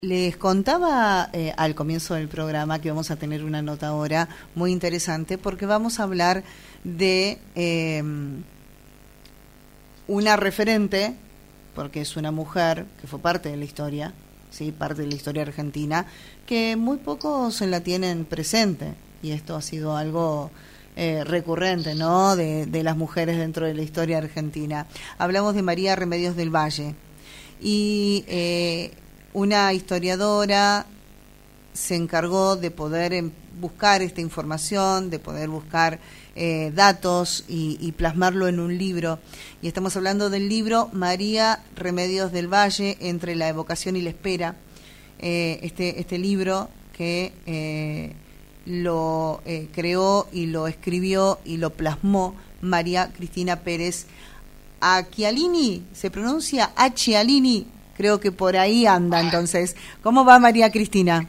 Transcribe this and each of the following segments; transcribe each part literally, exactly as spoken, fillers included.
Les contaba eh, al comienzo del programa que vamos a tener una nota ahora muy interesante porque vamos a hablar de eh, una referente, porque es una mujer que fue parte de la historia, sí, parte de la historia argentina, que muy pocos la tienen presente, y esto ha sido algo eh, recurrente, ¿no?, de, de las mujeres dentro de la historia argentina. Hablamos de María Remedios del Valle, y eh, una historiadora se encargó de poder buscar esta información, de poder buscar eh, datos y, y plasmarlo en un libro. Y estamos hablando del libro María Remedios del Valle, entre la evocación y la espera. Eh, este, este libro que eh, lo eh, creó y lo escribió y lo plasmó María Cristina Pérez Accialini, se pronuncia Accialini. Creo que por ahí anda, entonces. ¿Cómo va, María Cristina?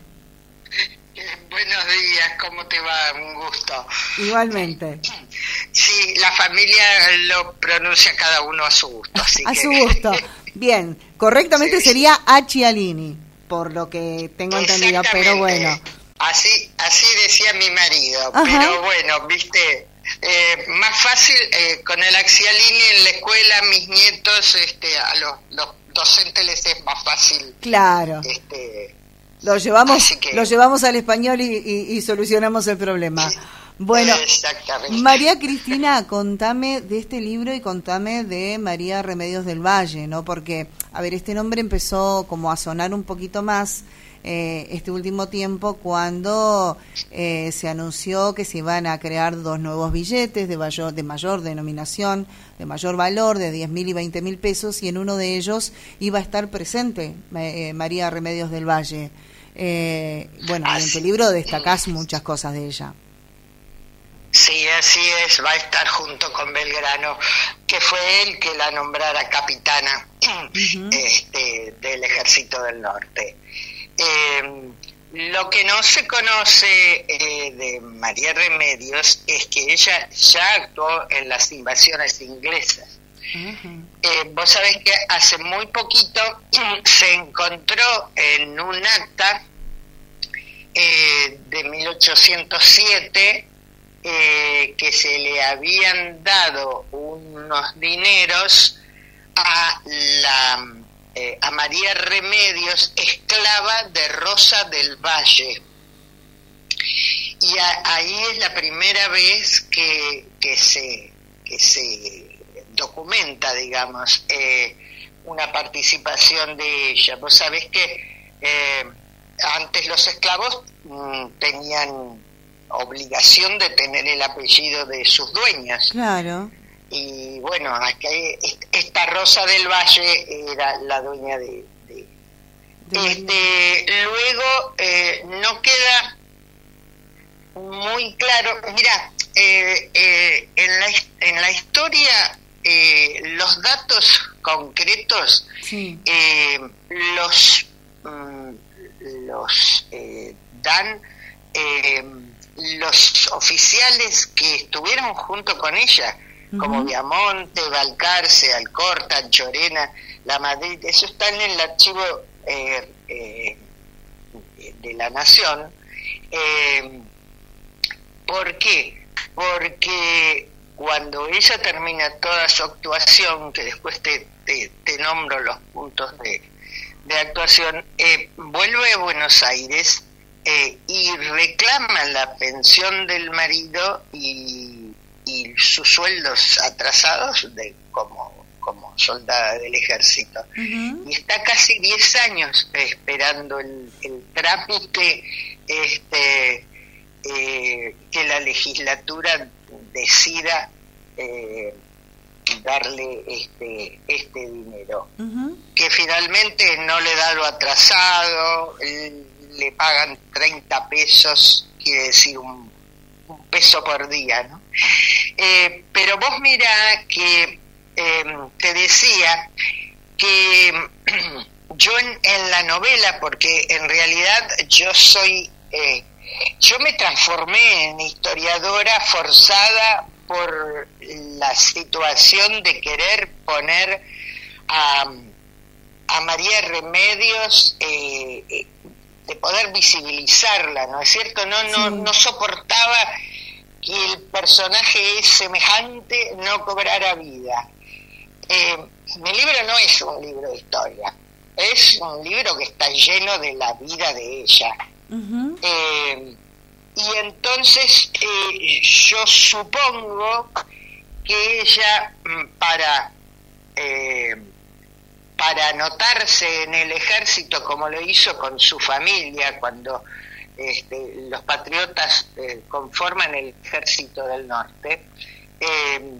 Buenos días, ¿cómo te va? Un gusto. Igualmente. Sí, la familia lo pronuncia cada uno a su gusto. Así a que... su gusto. Bien, correctamente sí, sería Accialini, por lo que tengo entendido, pero bueno. Así, así decía mi marido, ajá, pero bueno, viste... Eh, más fácil, eh, con el Accialini en la escuela, mis nietos, este, a los, los docentes les es más fácil. Claro. Este, lo llevamos, que... lo llevamos al español y, y, y solucionamos el problema. Bueno, María Cristina, contame de este libro y contame de María Remedios del Valle, ¿no? Porque, a ver, este nombre empezó como a sonar un poquito más Eh, este último tiempo cuando eh, se anunció que se iban a crear dos nuevos billetes de mayor, de mayor denominación, de mayor valor, de diez mil y veinte mil pesos, y en uno de ellos iba a estar presente eh, María Remedios del Valle. Eh, bueno, y en tu libro destacás muchas cosas de ella. Sí, así es, va a estar junto con Belgrano, que fue él que la nombrara capitana uh-huh. este, del Ejército del Norte. Eh, lo que no se conoce eh, de María Remedios es que ella ya actuó en las invasiones inglesas. Uh-huh. Eh, vos sabés que hace muy poquito se encontró en un acta eh, de mil ochocientos siete eh, que se le habían dado unos dineros a la... Eh, a María Remedios, esclava de Rosa del Valle. Y a, ahí es la primera vez que, que, se, que se documenta, digamos, eh, una participación de ella. Vos sabés que eh, antes los esclavos mm, tenían obligación de tener el apellido de sus dueñas. Claro. Y bueno, aquí esta Rosa del Valle era la dueña de... de, de este, luego eh, no queda muy claro. Mira, eh, eh, en, la, en la historia eh, los datos concretos sí. eh, los, mm, los eh, dan eh, los oficiales que estuvieron junto con ella, como uh-huh. Viamonte, Balcarce, Alcorta, Anchorena, La Madrid. Eso está en el archivo eh, eh, de la Nación. Eh, ¿Por qué? Porque cuando ella termina toda su actuación, que después te, te, te nombro los puntos de, de actuación, eh, vuelve a Buenos Aires eh, y reclama la pensión del marido y y sus sueldos atrasados de como como soldada del ejército. Uh-huh. Y está casi diez años esperando el, el trámite este eh, que la legislatura decida eh, darle este este dinero, uh-huh. que finalmente no le da lo atrasado, le pagan treinta pesos, quiere decir un un peso por día, ¿no? Eh, pero vos mirá que eh, te decía que yo en, en la novela, porque en realidad yo soy, eh, yo me transformé en historiadora forzada por la situación de querer poner a, a María Remedios eh, eh, de poder visibilizarla, ¿no es cierto? No, no, sí. no soportaba que el personaje semejante no cobrara vida. Eh, mi libro no es un libro de historia, es un libro que está lleno de la vida de ella. Uh-huh. Eh, y entonces eh, yo supongo que ella para eh, para anotarse en el ejército, como lo hizo con su familia cuando este, los patriotas eh, conforman el ejército del norte, eh,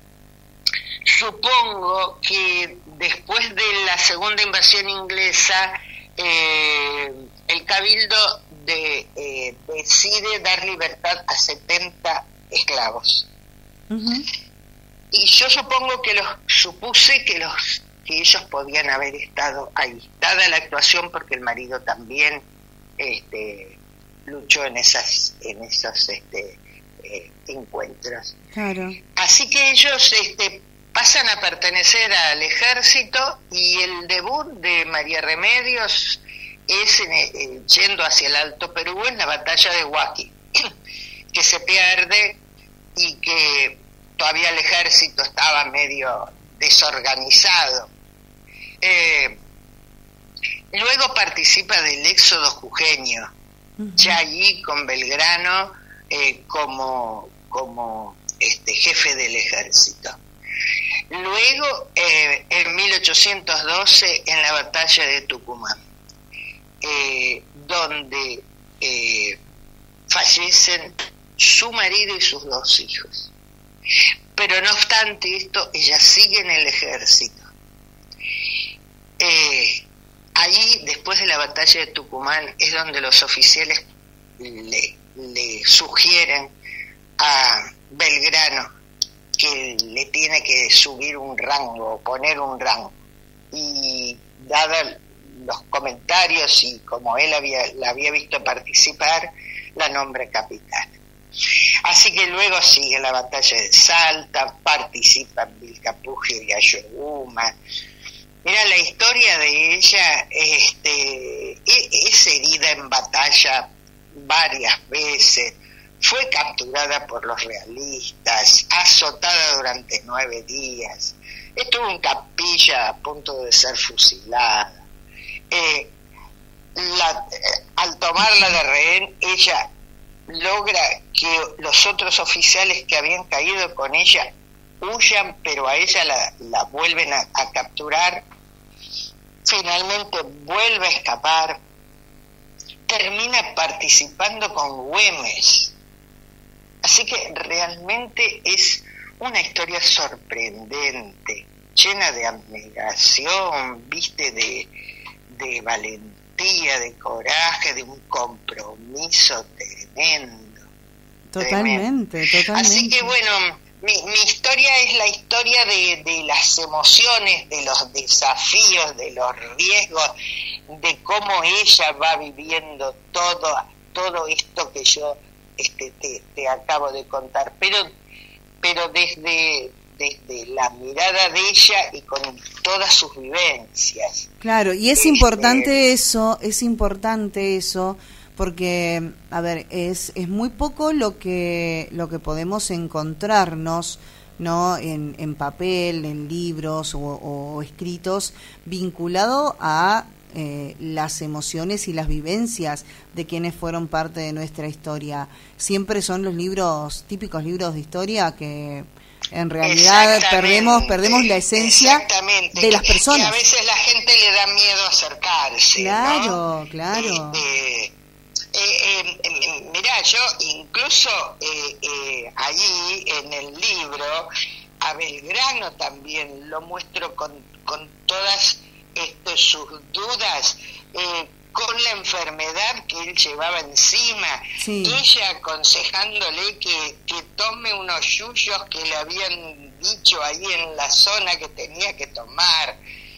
supongo que después de la segunda invasión inglesa eh, el cabildo de, eh, decide dar libertad a setenta esclavos. Uh-huh. Y yo supongo que los supuse que los que ellos podían haber estado ahí, dada la actuación, porque el marido también este, luchó en esas en esos este, eh, encuentros. Claro. Así que ellos este, pasan a pertenecer al ejército, y el debut de María Remedios es en, eh, yendo hacia el Alto Perú en la batalla de Huaqui, que se pierde y que todavía el ejército estaba medio desorganizado. Eh, luego participa del éxodo jujeño, uh-huh. ya allí con Belgrano eh, como, como este, jefe del ejército. Luego, eh, en mil ochocientos doce, en la batalla de Tucumán, eh, donde eh, fallecen su marido y sus dos hijos. Pero no obstante esto, ella sigue en el ejército. Eh, ahí, después de la batalla de Tucumán, es donde los oficiales le, le sugieren a Belgrano que le tiene que subir un rango, poner un rango. Y dada los comentarios y como él había, la había visto participar, la nombra capitán. Así que luego sigue la batalla de Salta, participa en Vilcapugio y Ayohuma. Mira, la historia de ella este, es herida en batalla varias veces, fue capturada por los realistas, azotada durante nueve días, estuvo en capilla a punto de ser fusilada. Eh, la, eh, al tomarla de rehén, ella logra que los otros oficiales que habían caído con ella huyan, pero a ella la, la vuelven a, a capturar. Finalmente vuelve a escapar, termina participando con Güemes. Así que realmente es una historia sorprendente, llena de abnegación, viste, de, de valentía, de coraje, de un compromiso tremendo. Totalmente, tremendo. totalmente. Así que bueno, mi, mi historia es la historia de, de las emociones, de los desafíos, de los riesgos, de cómo ella va viviendo todo, todo esto que yo este, te, te acabo de contar, pero, pero desde, desde la mirada de ella y con todas sus vivencias. Claro, y es este, importante eso, es importante eso, porque, a ver, es, es muy poco lo que, lo que podemos encontrarnos, ¿no? En, en papel, en libros o, o escritos, vinculado a eh, las emociones y las vivencias de quienes fueron parte de nuestra historia. Siempre son los libros, típicos libros de historia, que en realidad perdemos perdemos la esencia de las personas. Que a veces la gente le da miedo acercarse. Claro, ¿no? claro. Eh, eh, eh, eh, mirá, yo incluso eh, eh, allí en el libro a Belgrano también lo muestro con, con todas este, sus dudas, eh, con la enfermedad que él llevaba encima, sí. Ella aconsejándole que, que tome unos yuyos que le habían dicho ahí en la zona que tenía que tomar.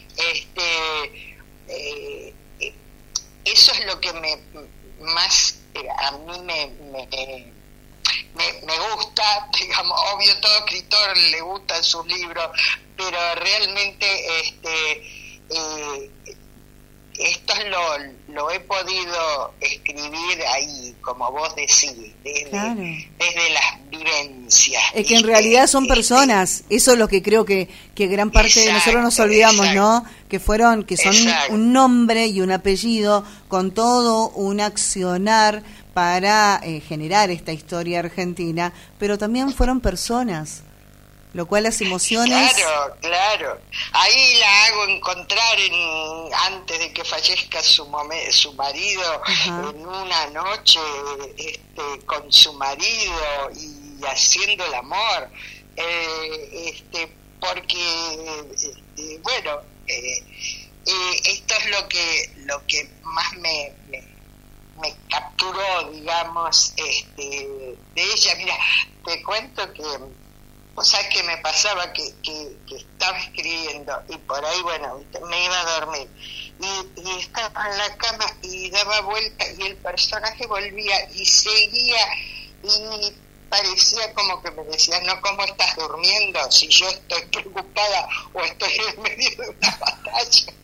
Este, eh, eh, eso es lo que me más eh, a mí me, me, me, me gusta, digamos, obvio todo escritor le gustan sus libros, pero realmente este eh, esto lo, lo he podido escribir ahí, como vos decís, desde, claro. desde las vivencias. Es que en realidad son personas, eso es lo que creo que, que gran parte exacto, de nosotros nos olvidamos, exacto. ¿no? Que fueron, que son exacto. un nombre y un apellido con todo un accionar para eh, generar esta historia argentina, pero también fueron personas. Lo cual las emociones... Claro, claro. Ahí la hago encontrar en, antes de que fallezca su momen, su marido, ajá. en una noche este, con su marido y haciendo el amor. Eh, este, porque, este, bueno, eh, eh, esto es lo que, lo que más me... me me capturó, digamos, este, de ella. Mira, te cuento que... O sea, que me pasaba que, que, que estaba escribiendo y por ahí, bueno, me iba a dormir y, y estaba en la cama y daba vuelta y el personaje volvía y seguía y parecía como que me decía, no, ¿cómo estás durmiendo? Si yo estoy preocupada o estoy en medio de una batalla.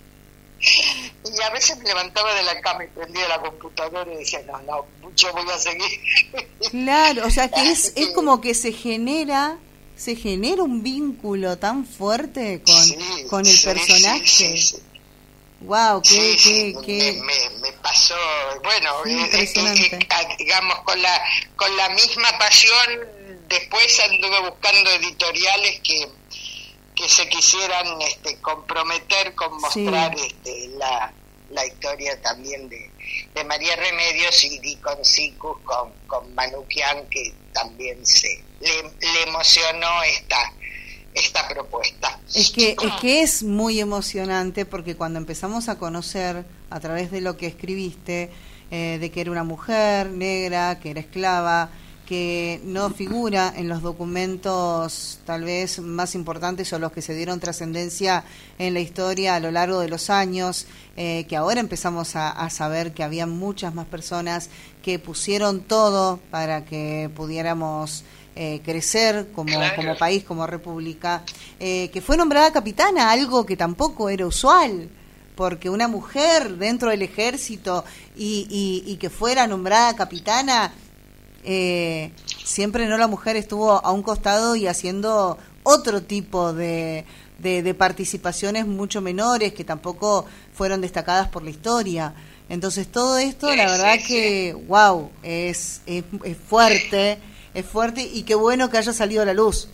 Y a veces me levantaba de la cama y prendía la computadora y decía, no, no, yo voy a seguir. Claro, o sea, que es, es como que se genera... se genera un vínculo tan fuerte con, sí, con el sí, personaje. Sí, sí, sí. Wow, qué, sí, qué, sí, qué... Me, me, me pasó, bueno, sí, eh, eh, eh, digamos, con la, con la misma pasión, después anduve buscando editoriales que, que se quisieran este, comprometer con mostrar sí. este, la, la historia también de, de María Remedios y di con Sicus, con, con Manukyan, que también se le, le emocionó esta esta propuesta. Es que es que es muy emocionante porque cuando empezamos a conocer a través de lo que escribiste eh, de que era una mujer negra, que era esclava, que no figura en los documentos tal vez más importantes o los que se dieron trascendencia en la historia a lo largo de los años, eh, que ahora empezamos a, a saber que había muchas más personas que pusieron todo para que pudiéramos eh, crecer como, claro. como país, como república, eh, que fue nombrada capitana, algo que tampoco era usual, porque una mujer dentro del ejército y, y, y que fuera nombrada capitana... Eh, siempre no la mujer estuvo a un costado y haciendo otro tipo de, de, de participaciones mucho menores que tampoco fueron destacadas por la historia. Entonces todo esto, sí, la verdad sí, que sí. wow, es, es, es fuerte, es fuerte y qué bueno que haya salido a la luz.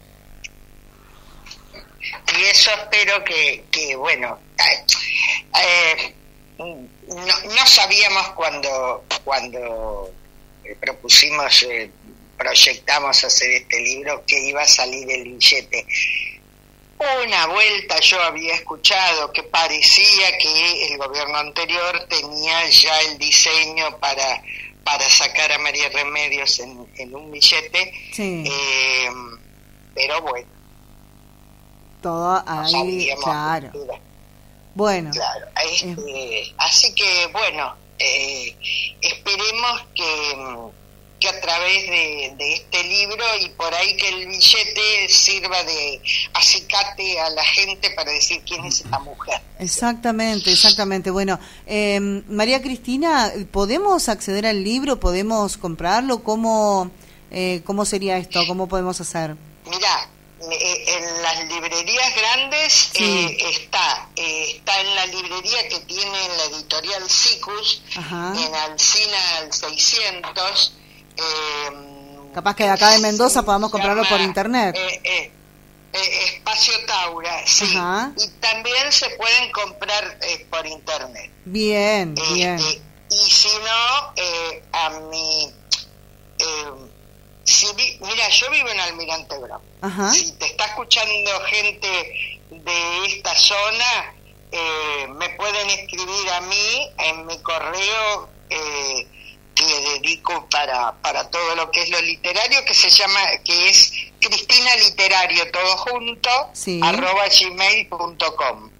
Y eso espero que, que bueno, eh, no, no sabíamos cuando cuando propusimos, eh, proyectamos hacer este libro, que iba a salir el billete. Una vuelta yo había escuchado que parecía que el gobierno anterior tenía ya el diseño para, para sacar a María Remedios en, en un billete, sí. eh, pero bueno. Todo ahí, no claro. Cultura. Bueno. Claro, este, eh. así que bueno, Eh, esperemos que, que a través de, de este libro y por ahí que el billete sirva de acicate a la gente para decir quién es esta mujer. Exactamente, exactamente. Bueno, eh, María Cristina, ¿podemos acceder al libro? ¿Podemos comprarlo? ¿Cómo, eh, cómo sería esto? ¿Cómo podemos hacer? Mirá, en las librerías grandes sí. eh, está eh, está en la librería que tiene la editorial Sicus, ajá. en Alsina al seiscientos. Eh, Capaz que de acá de Mendoza podamos comprarlo llama, por internet. Eh, eh, eh, Espacio Taura, sí. Ajá. Y también se pueden comprar eh, por internet. Bien, eh, bien. Eh, y si no, eh, a mi... Eh, Si vi, mira, yo vivo en Almirante Brown. Ajá. Si te está escuchando gente de esta zona, eh, me pueden escribir a mí en mi correo eh, que dedico para para todo lo que es lo literario, que se llama, que es Cristina Literario, todo junto, sí. arroba gmail punto com.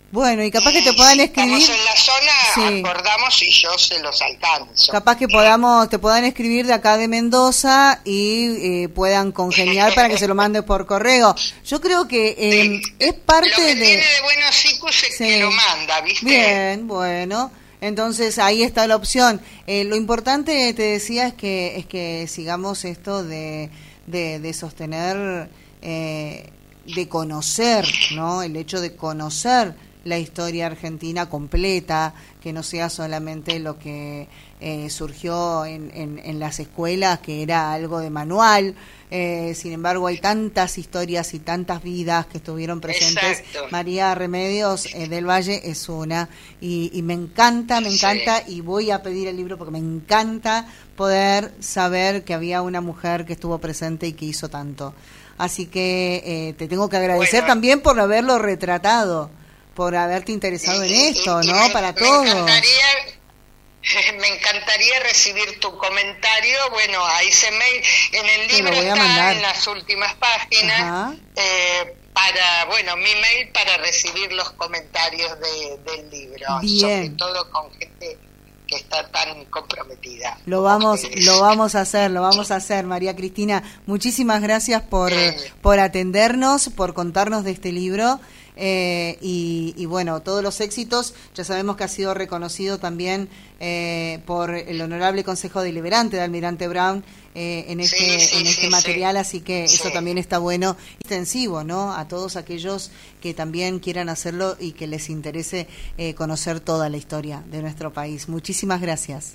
Bueno, y capaz y que te puedan escribir. Estamos en la zona, sí. Acordamos y yo se los alcanzo. Capaz que podamos, te puedan escribir de acá de Mendoza y eh, puedan congeniar para que se lo mande por correo. Yo creo que eh, sí. es parte lo que de... tiene de buenos icus es sí. que lo manda, ¿viste? Bien, bueno. Entonces ahí está la opción. Eh, lo importante, te decía, es que es que sigamos esto de, de, de sostener, eh, de conocer, ¿no? El hecho de conocer la historia argentina completa, que no sea solamente lo que eh, surgió en, en, en las escuelas, que era algo de manual. Eh, sin embargo, hay tantas historias y tantas vidas que estuvieron presentes. Exacto. María Remedios eh, del Valle es una, y, y me encanta, me encanta, sí. y voy a pedir el libro porque me encanta poder saber que había una mujer que estuvo presente y que hizo tanto. Así que eh, te tengo que agradecer bueno. también por haberlo retratado, por haberte interesado y, en esto, y, y ¿no? Me, Para me todo. Encantaría, me encantaría recibir tu comentario. Bueno, a ese mail, en el libro está mandar. En las últimas páginas, eh, para, bueno, mi mail para recibir los comentarios de, del libro. Bien. Sobre todo con gente que está tan comprometida. Lo vamos, lo vamos a hacer, lo vamos a hacer, María Cristina. Muchísimas gracias por, sí. por atendernos, por contarnos de este libro. Eh, y, y bueno, todos los éxitos. Ya sabemos que ha sido reconocido también eh, por el Honorable Consejo Deliberante de Almirante Brown eh, en este, sí, sí, en este sí, material, sí. así que sí. eso también está bueno, extensivo, ¿no? A todos aquellos que también quieran hacerlo y que les interese eh, conocer toda la historia de nuestro país. Muchísimas gracias.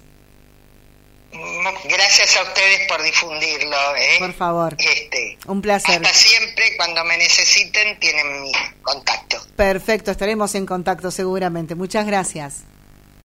Gracias a ustedes por difundirlo, ¿eh? Por favor. Este, un placer. Hasta siempre, cuando me necesiten, tienen mi contacto. Perfecto, estaremos en contacto seguramente. Muchas gracias.